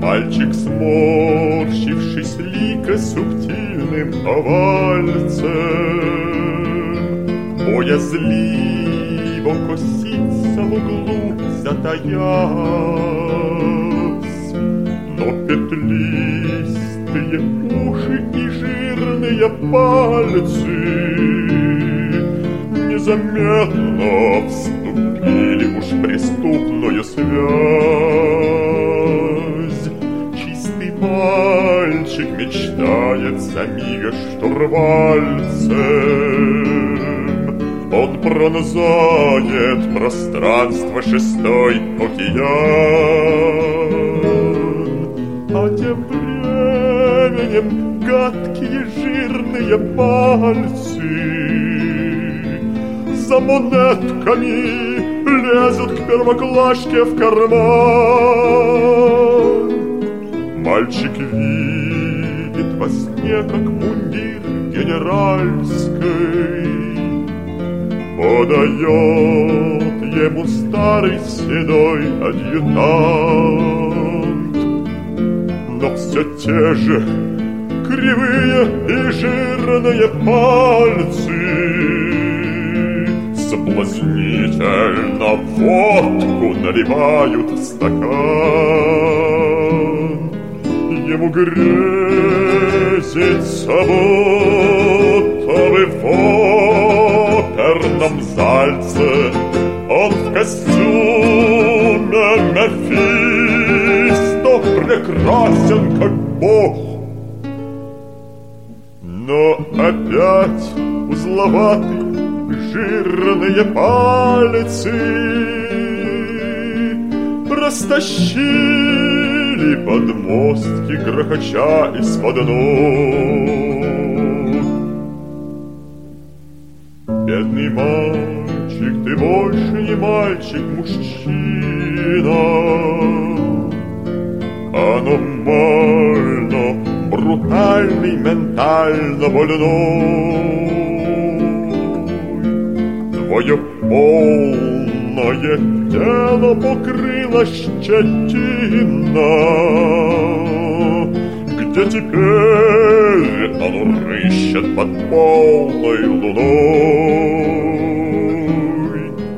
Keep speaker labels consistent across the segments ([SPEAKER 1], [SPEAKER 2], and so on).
[SPEAKER 1] Мальчик, сморщившись, лика субтильным овальцем, боязливо косится в углу, затаясь. Но петлистые уши и жирные пальцы незаметно вступили уж в преступную связь. Чистый мальчик мечтает за мига штурвальцем. Он пронзает пространство шестой океан. А тем временем гадкие жирные пальцы за монетками лезут к первоклашке в карман. Мальчик видит во сне, как мундир генеральский подает ему старый седой адъютант. Но все те же кривые и жирные пальцы соблазнительно водку наливают в стакан. Ему грезится, будто бы в оперном зальце он в костюме Мефисто прекрасен, как бог. Но опять узловатый жирные пальцы растащили подмостки, грохоча из-под ног. Бедный мальчик, ты больше не мальчик, мужчина, аномально, брутальный, ментально больной. Твое полное тело покрыло щетина, где теперь оно рыщет под полной луной.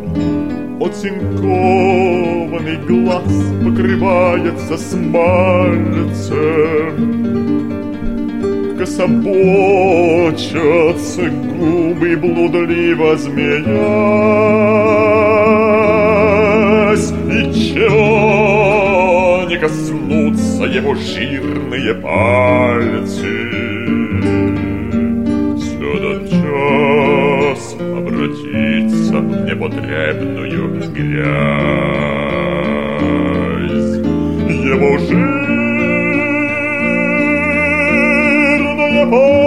[SPEAKER 1] Оцинкованный глаз покрывается смальцем, кособочатся губы, блудливо змеясь, и чего не коснутся его жирные пальцы. Все тот час обратится в непотребную грязь. Его жирные пальцы